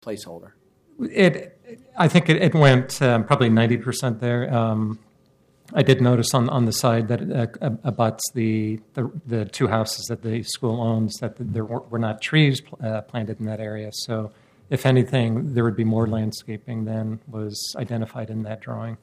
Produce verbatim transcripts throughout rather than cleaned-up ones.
placeholder? It, I think it, it went um, probably ninety percent there. Um, I did notice on, on the side that it uh, abuts the, the the two houses that the school owns that there were, were not trees uh, planted in that area. So, if anything, there would be more landscaping than was identified in that drawing.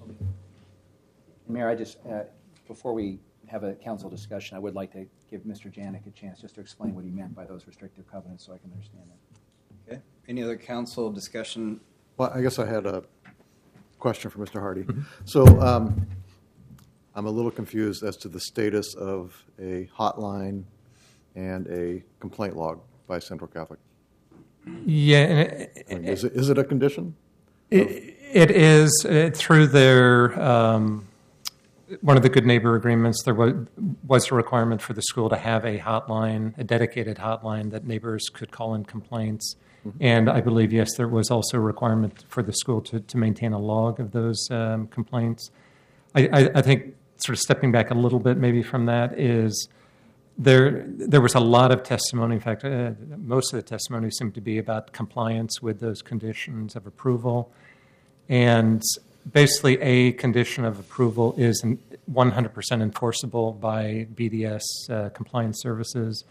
Mayor, I just uh, before we have a council discussion, I would like to give Mister Janik a chance just to explain what he meant by those restrictive covenants, so I can understand that. Okay. Any other council discussion? Well, I guess I had a question for Mister Hardy. Mm-hmm. So um, I'm a little confused as to the status of a hotline and a complaint log by Central Catholic. Yeah, and it, I mean, is, it, is it a condition? it, it is uh, through their um, one of the Good Neighbor agreements. There was was a requirement for the school to have a hotline, a dedicated hotline that neighbors could call in complaints. Mm-hmm. And I believe, yes, there was also a requirement for the school to, to maintain a log of those um, complaints. I, I, I think sort of stepping back a little bit maybe from that is there there was a lot of testimony. In fact, uh, most of the testimony seemed to be about compliance with those conditions of approval. And basically a condition of approval is one hundred percent enforceable by B D S uh, Compliance Services.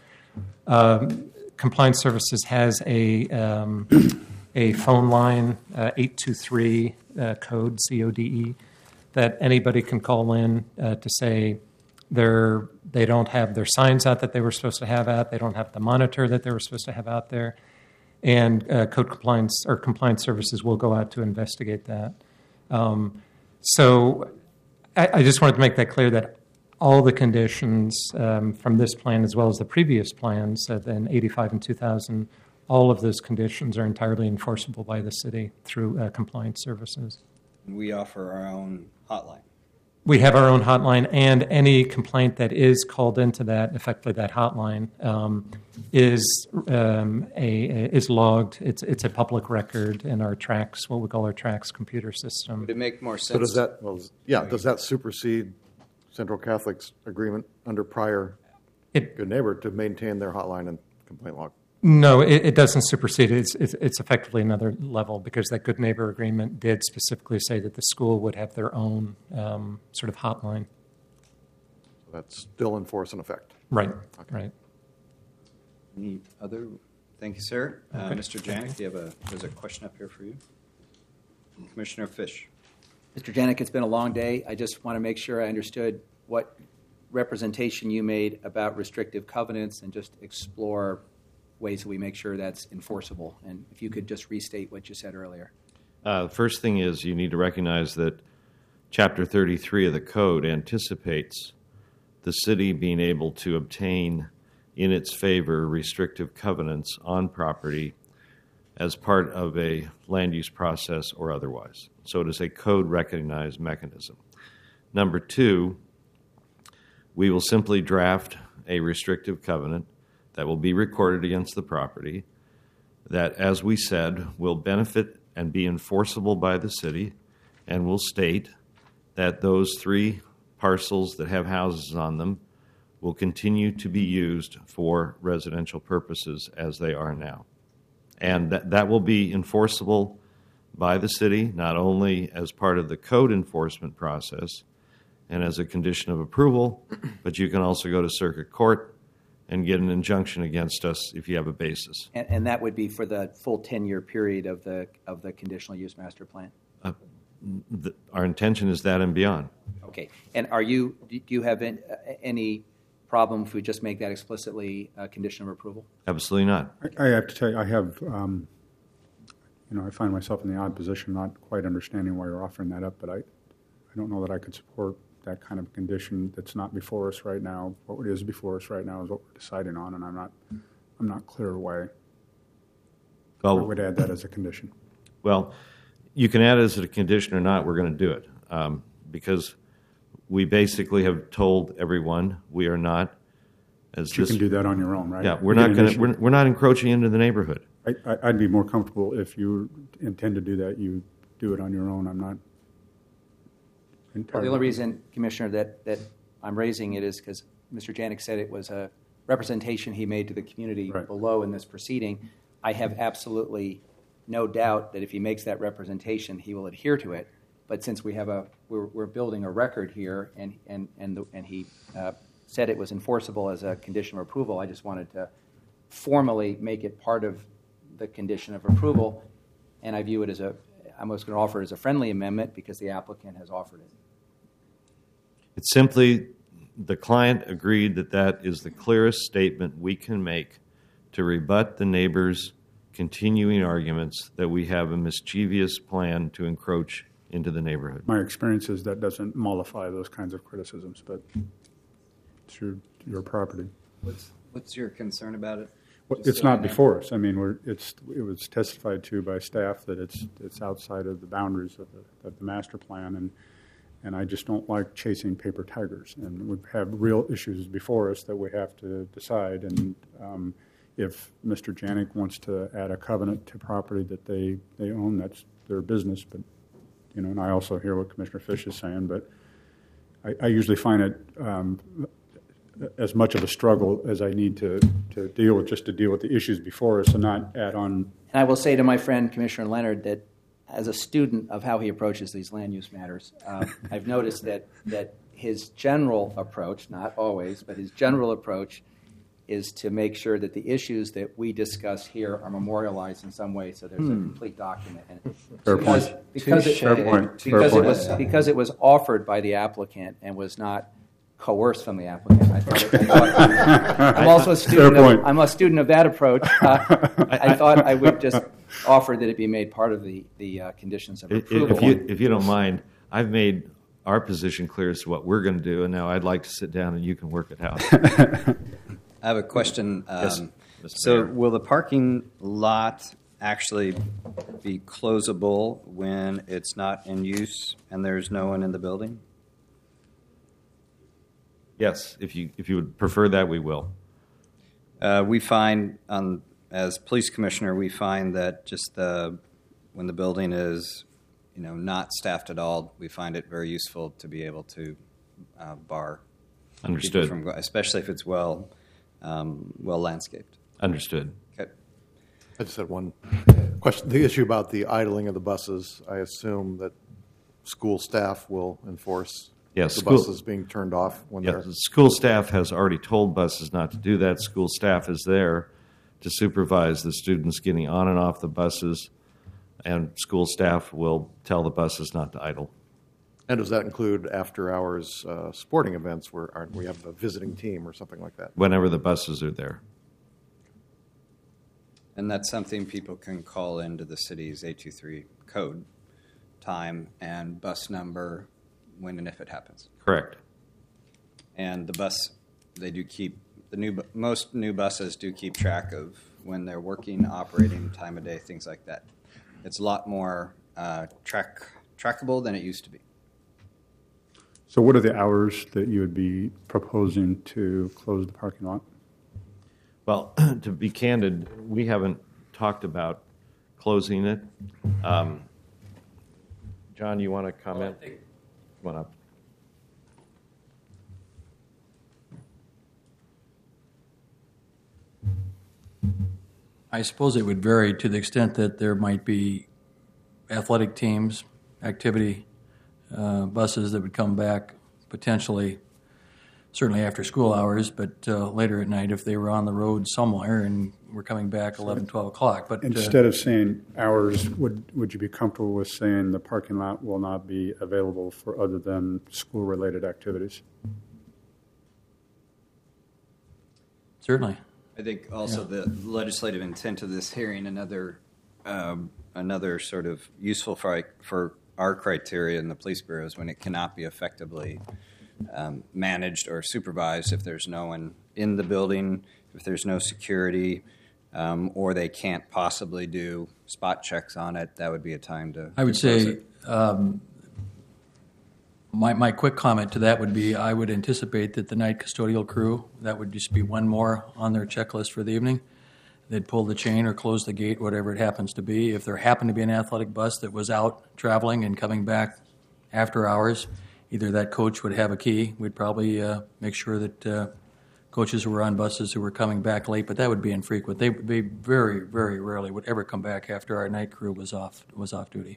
Um, Compliance Services has a um, a phone line, uh, eight two three uh, code, C O D E, that anybody can call in uh, to say they're, they don't have their signs out that they were supposed to have out, they don't have the monitor that they were supposed to have out there, and uh, Code Compliance or Compliance Services will go out to investigate that. Um, so I, I just wanted to make that clear that all the conditions um, from this plan, as well as the previous plans, uh, in eighty-five and two thousand, all of those conditions are entirely enforceable by the city through uh, compliance services. We offer our own hotline. We have our own hotline, and any complaint that is called into that, effectively that hotline, um, is um, a, a is logged. It's it's a public record in our Trax, what we call our Trax computer system. Would it make more sense? So does that, well, yeah, does that supersede Central Catholic's agreement under prior It, Good Neighbor to maintain their hotline and complaint log? No, it, it doesn't supersede it. It's, it's, it's effectively another level because that Good Neighbor agreement did specifically say that the school would have their own um, sort of hotline. So that's still in force and effect. Right, Okay. right. Any other? Thank you, sir. Uh, Okay. Mister Janik, do you have a, there's a question up here for you. Commissioner Fish. Mister Janik, it's been a long day. I just want to make sure I understood what representation you made about restrictive covenants and just explore ways that we make sure that's enforceable. And if you could just restate what you said earlier. Uh, the first thing is you need to recognize that Chapter thirty-three of the Code anticipates the city being able to obtain in its favor restrictive covenants on property as part of a land use process or otherwise. So it is a code-recognized mechanism. Number two, we will simply draft a restrictive covenant that will be recorded against the property that, as we said, will benefit and be enforceable by the city and will state that those three parcels that have houses on them will continue to be used for residential purposes as they are now. And that, that will be enforceable by the city, not only as part of the code enforcement process and as a condition of approval, but you can also go to circuit court and get an injunction against us if you have a basis. And, and that would be for the full ten-year period of the of the conditional use master plan? Uh, the, our intention is that and beyond. Okay. And are you, do you have any, any problem if we just make that explicitly a condition of approval? Absolutely not. I, I have to tell you, I have, um, you know, I find myself in the odd position not quite understanding why you're offering that up, but I, I don't know that I could support that kind of condition that's not before us right now. What is before us right now is what we're deciding on, and I'm not, I'm not clear why Well, I would add that as a condition. Well, you can add it as a condition or not. We're going to do it um, because we basically have told everyone we are not. As But you this, can do that on your own, right? Yeah, we're You not can going to. initiate- We're, we're not encroaching into the neighborhood. I, I, I'd be more comfortable if you intend to do that. You do it on your own. I'm not. Well, entirely- the only reason, Commissioner, that, that I'm raising it is because Mister Janik said it was a representation he made to the community Right. below in this proceeding. I have absolutely no doubt that if he makes that representation, he will adhere to it. But since we have a, we're, we're building a record here, and and and the, and he uh, said it was enforceable as a condition of approval, I just wanted to formally make it part of the condition of approval, and I view it as a, I'm just going to offer it as a friendly amendment because the applicant has offered it. It's simply the client agreed that that is the clearest statement we can make to rebut the neighbors' continuing arguments that we have a mischievous plan to encroach into the neighborhood. My experience is that doesn't mollify those kinds of criticisms, but it's your, your property. What's, what's your concern about it? Well, Just it's so I not know. before us. I mean, we're, it's, it was testified to by staff that it's, it's outside of the boundaries of the, of the master plan, and, and I just don't like chasing paper tigers. And we have real issues before us that we have to decide, and um, if Mister Janik wants to add a covenant to property that they, they own, that's their business, but you know, and I also hear what Commissioner Fish is saying, but I, I usually find it um, as much of a struggle as I need to, to deal with, just to deal with the issues before us and not add on. And I will say to my friend Commissioner Leonard that as a student of how he approaches these land use matters, uh, I've noticed that, that his general approach, not always, but his general approach is to make sure that the issues that we discuss here are memorialized in some way, so there's a complete document. And Fair because, point. because, it, Fair point. Fair because it point. was because it was offered by the applicant and was not coerced from the applicant. I thought, it, I thought I'm also a student. Fair Of, point. I'm a student of that approach. Uh, I thought I would just offer that it be made part of the the uh, conditions of If, approval. if you if you don't mind, I've made our position clear as to what we're going to do, and now I'd like to sit down and you can work it out. I have a question. Um, Yes, Mister So Mayor. will the parking lot actually be closable when it's not in use and there's no one in the building? Yes, if you if you would prefer that, we will. Uh, we find, um, as police commissioner, we find that just the, when the building is, you know, not staffed at all, we find it very useful to be able to uh, bar people Understood. from, go- especially if it's well, um, well landscaped. Understood. Okay. I just had one question. The issue about the idling of the buses, I assume that school staff will enforce Yes, the school- buses being turned off when Yeah, they're... the school staff has already told buses not to do that. School staff is there to supervise the students getting on and off the buses, and school staff will tell the buses not to idle. And does that include after-hours uh, sporting events where aren't we have a visiting team or something like that? Whenever the buses are there. And that's something people can call into the city's eight two three code, time and bus number, when and if it happens. Correct. And the bus, they do keep, the new, bu- most new buses do keep track of when they're working, operating, time of day, things like that. It's a lot more uh, track trackable than it used to be. So what are the hours that you would be proposing to close the parking lot? Well, to be candid, we haven't talked about closing it. Um, John, you want to comment? Come on up. I suppose it would vary to the extent that there might be athletic teams, activity uh, buses that would come back potentially, certainly after school hours, but uh, later at night if they were on the road somewhere and were coming back eleven, twelve o'clock. But uh, Instead of saying hours, would, would you be comfortable with saying the parking lot will not be available for other than school-related activities? certainly. I think also the legislative intent of this hearing, another um, another sort of useful for for our criteria in the police bureau is when it cannot be effectively um, managed or supervised if there's no one in the building, if there's no security, um, or they can't possibly do spot checks on it. That would be a time to. I would to close say it. um, my, my quick comment to that would be I would anticipate that the night custodial crew, that would just be one more on their checklist for the evening. They'd pull the chain or close the gate, whatever it happens to be. If there happened to be an athletic bus that was out traveling and coming back after hours, either that coach would have a key. We'd probably uh, make sure that uh, coaches who were on buses who were coming back late, but that would be infrequent. They, they very, very rarely would ever come back after our night crew was off was off duty.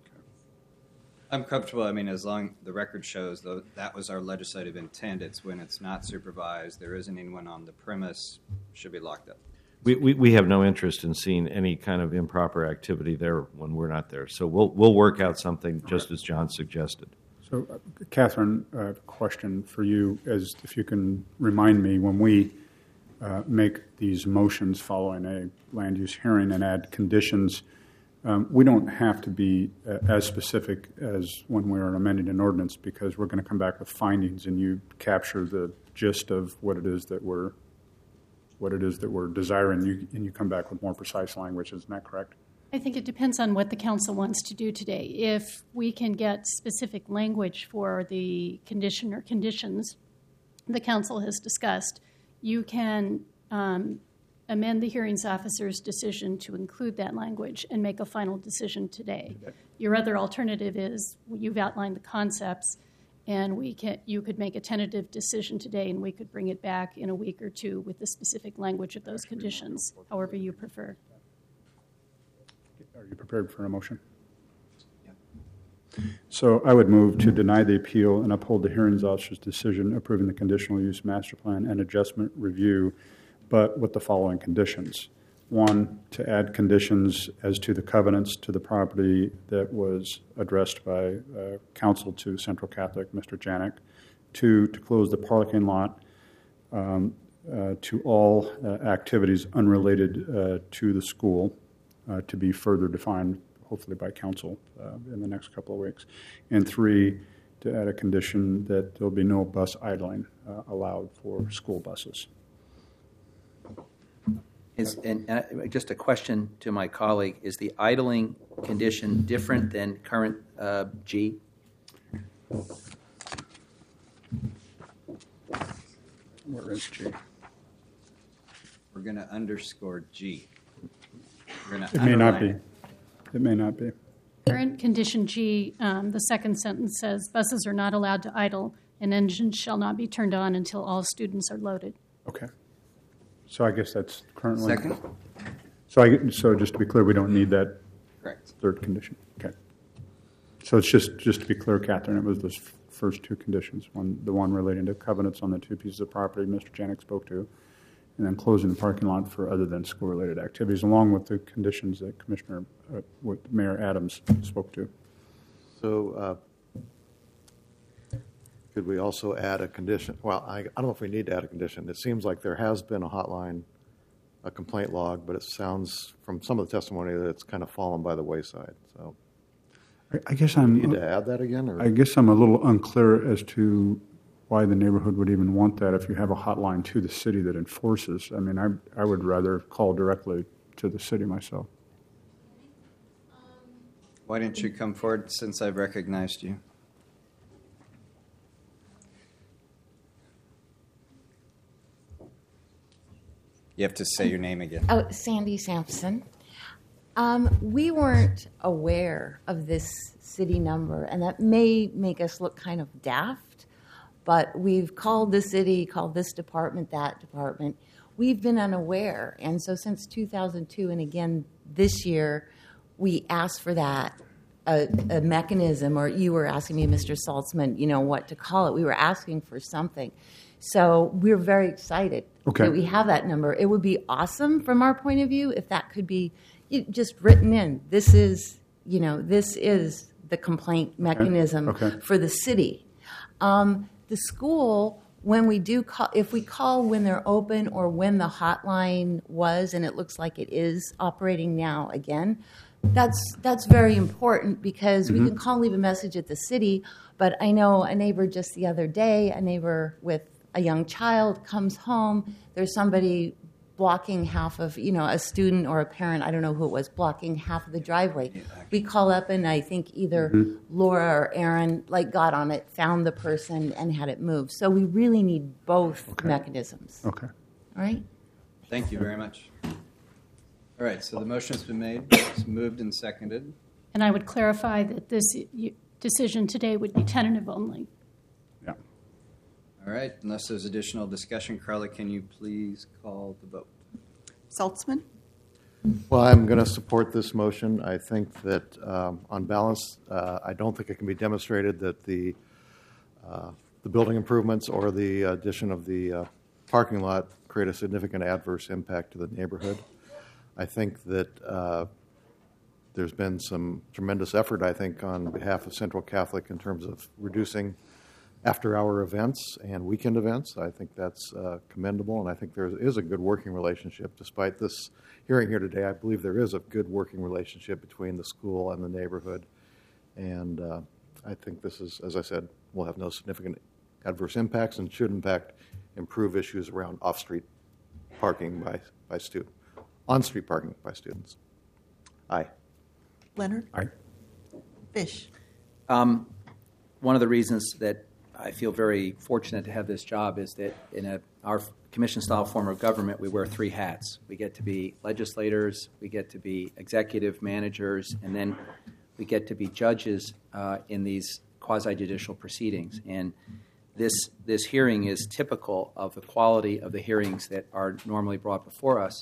I'm comfortable. I mean, as long the record shows, though, that was our legislative intent. It's when it's not supervised, there isn't anyone on the premise, should be locked up. We, we, we have no interest in seeing any kind of improper activity there when we're not there. So we'll we'll work out something just as John suggested. So, uh, Catherine, a uh, question for you, as if you can remind me, when we uh, make these motions following a land use hearing and add conditions, um, we don't have to be uh, as specific as when we're amending an ordinance, because we're going to come back with findings and you capture the gist of what it is that we're what it is that we're desiring, you, and you come back with more precise language. Isn't that correct? I think it depends on what the council wants to do today. If we can get specific language for the condition or conditions the council has discussed, you can um, amend the hearings officer's decision to include that language and make a final decision today. Your other alternative is you've outlined the concepts, and we can, you could make a tentative decision today, and we could bring it back in a week or two with the specific language of those conditions, however you prefer. Are you prepared for a motion? Yeah. So I would move to deny the appeal and uphold the hearings officer's decision approving the conditional use master plan and adjustment review, but with the following conditions. One, to add conditions as to the covenants to the property that was addressed by uh, counsel to Central Catholic, Mister Janik. Two, to close the parking lot um, uh, to all uh, activities unrelated uh, to the school, uh, to be further defined, hopefully by council uh, in the next couple of weeks. And three, to add a condition that there'll be no bus idling uh, allowed for school buses. Is, and uh, just a question to my colleague, is the idling condition different than current uh, G? Where is G? We're going to underscore G. We're going to It may not be. underline it. It may not be. Current condition G, um, the second sentence says, buses are not allowed to idle, and engines shall not be turned on until all students are loaded. Okay. So I guess that's currently. Second? So I, so just to be clear, we don't need that Correct. third condition. Okay. So it's just, just to be clear, Catherine, it was those f- first two conditions. One, the one relating to covenants on the two pieces of property Mister Janik spoke to, and then closing the parking lot for other than school-related activities, along with the conditions that Commissioner, uh, what Mayor Adams spoke to. So uh, could we also add a condition? Well, I, I don't know if we need to add a condition. It seems like there has been a hotline, a complaint log, but it sounds from some of the testimony that it's kind of fallen by the wayside. So I, I guess I'm. need to add that again? Or? I guess I'm a little unclear as to why the neighborhood would even want that if you have a hotline to the city that enforces. I mean, I I would rather call directly to the city myself. Why didn't you come forward since I've recognized you? You have to say your name again. Oh, Sandy Sampson. Um, we weren't aware of this city number, and that may make us look kind of daft, but we've called the city, called this department, that department. We've been unaware, and so since two thousand two, and again this year, we asked for that, a, a mechanism, or you were asking me, Mister Saltzman, you know, what to call it. We were asking for something. So we're very excited Okay. that we have that number. It would be awesome from our point of view if that could be just written in. This is, you know, this is the complaint mechanism Okay. for the city. Um, the school, when we do call, if we call when they're open or when the hotline was, and it looks like it is operating now again, that's that's very important because we can call and leave a message at the city. But I know a neighbor just the other day, a neighbor with a young child comes home, there's somebody blocking half of, you know, a student or a parent, I don't know who it was, blocking half of the driveway. We call up and I think either Laura or Aaron like got on it, found the person and had it moved. So we really need both Okay. mechanisms. Okay. All right? Thank you very much. All right, so the motion's been made. It's moved and seconded. And I would clarify that this y- decision today would be tentative only. Yeah. All All right, unless there's additional discussion, Carla, can you please call the vote? Saltzman? Well, I'm going to support this motion. I think that um, on balance, uh, I don't think it can be demonstrated that the uh, the building improvements or the addition of the uh, parking lot create a significant adverse impact to the neighborhood. I think that uh, there's been some tremendous effort, I think, on behalf of Central Catholic in terms of reducing after-hour events and weekend events. I think that's uh, commendable, and I think there is a good working relationship. Despite this hearing here today, I believe there is a good working relationship between the school and the neighborhood. And uh, I think this is, as I said, will have no significant adverse impacts and should, in fact, improve issues around off-street parking by, by students, on-street parking by students. Aye. Leonard? Aye. Fish? Um, one of the reasons that I feel very fortunate to have this job is that in a, our commission-style form of government, we wear three hats. We get to be legislators, we get to be executive managers, and then we get to be judges uh, in these quasi-judicial proceedings. And this this hearing is typical of the quality of the hearings that are normally brought before us.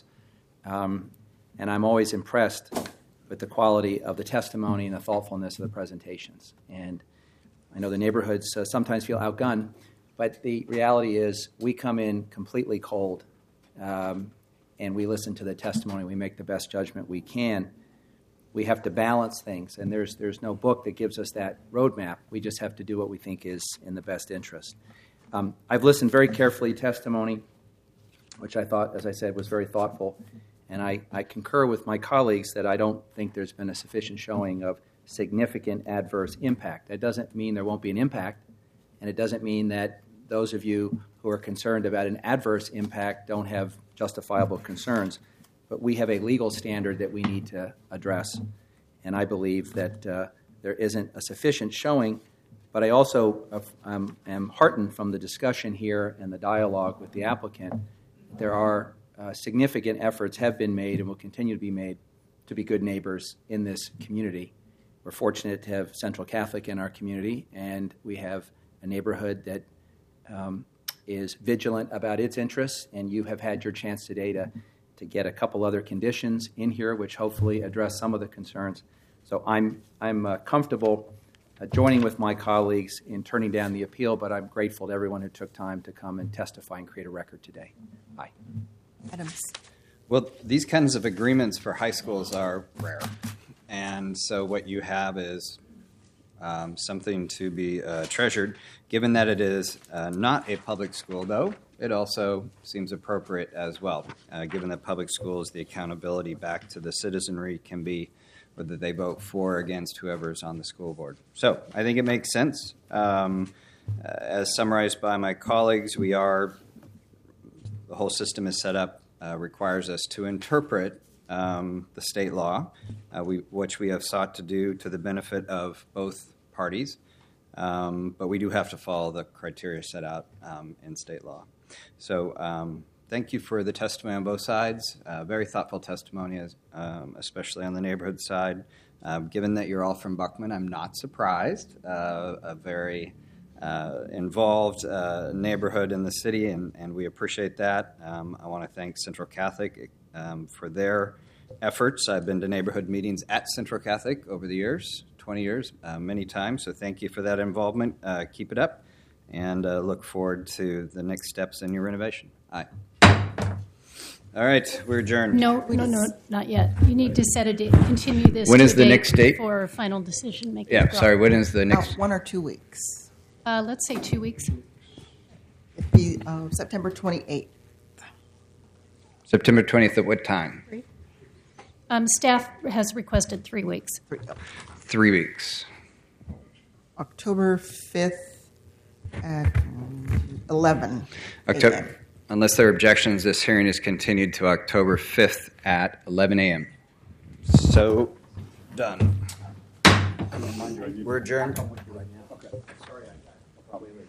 Um, and I'm always impressed with the quality of the testimony and the thoughtfulness of the presentations. And I know the neighborhoods uh, sometimes feel outgunned, but the reality is we come in completely cold, um, and we listen to the testimony. We make the best judgment we can. We have to balance things, and there's there's no book that gives us that roadmap. We just have to do what we think is in the best interest. Um, I've listened very carefully to testimony, which I thought, as I said, was very thoughtful, and I, I concur with my colleagues that I don't think there's been a sufficient showing of significant adverse impact. That doesn't mean there won't be an impact, and it doesn't mean that those of you who are concerned about an adverse impact don't have justifiable concerns. But we have a legal standard that we need to address, and I believe that uh, there isn't a sufficient showing. But I also uh, um, am heartened from the discussion here and the dialogue with the applicant. There are uh, significant efforts have been made and will continue to be made to be good neighbors in this community. We're fortunate to have Central Catholic in our community, and we have a neighborhood that um, is vigilant about its interests, and you have had your chance today to, to get a couple other conditions in here which hopefully address some of the concerns. So I'm, I'm uh, comfortable uh, joining with my colleagues in turning down the appeal, but I'm grateful to everyone who took time to come and testify and create a record today. Aye. Adams? Well, these kinds of agreements for high schools are rare. And so what you have is um, something to be uh, treasured. Given that it is uh, not a public school, though, it also seems appropriate as well, uh, given that public schools, the accountability back to the citizenry can be whether they vote for or against whoever's on the school board. So I think it makes sense. Um, uh, as summarized by my colleagues, we are, the whole system is set up, uh, requires us to interpret Um, the state law, uh, we, which we have sought to do to the benefit of both parties, um, but we do have to follow the criteria set out um, in state law. So um, thank you for the testimony on both sides. Uh, very thoughtful testimony, as, um, especially on the neighborhood side. Uh, given that you're all from Buckman, I'm not surprised. Uh, a very uh, involved uh, neighborhood in the city, and, and we appreciate that. Um, I want to thank Central Catholic Um, for their efforts. I've been to neighborhood meetings at Central Catholic over the years, twenty years, uh, many times, so thank you for that involvement. Uh, keep it up, and uh, look forward to the next steps in your renovation. Aye. All right, we're adjourned. No, no, no, not yet. You need to set a date, continue this When to is a the date next date? for final decision making. Yeah, sorry, when is the About next? one or two weeks. Uh, let's say two weeks. It'd be uh, September twenty-eighth. September twentieth at what time? Um, staff has requested three weeks. Three, oh, Three weeks. October fifth at um, eleven October. a m Unless there are objections, this hearing is continued to October fifth at eleven a m So, done. We're adjourned. Okay. Sorry, I probably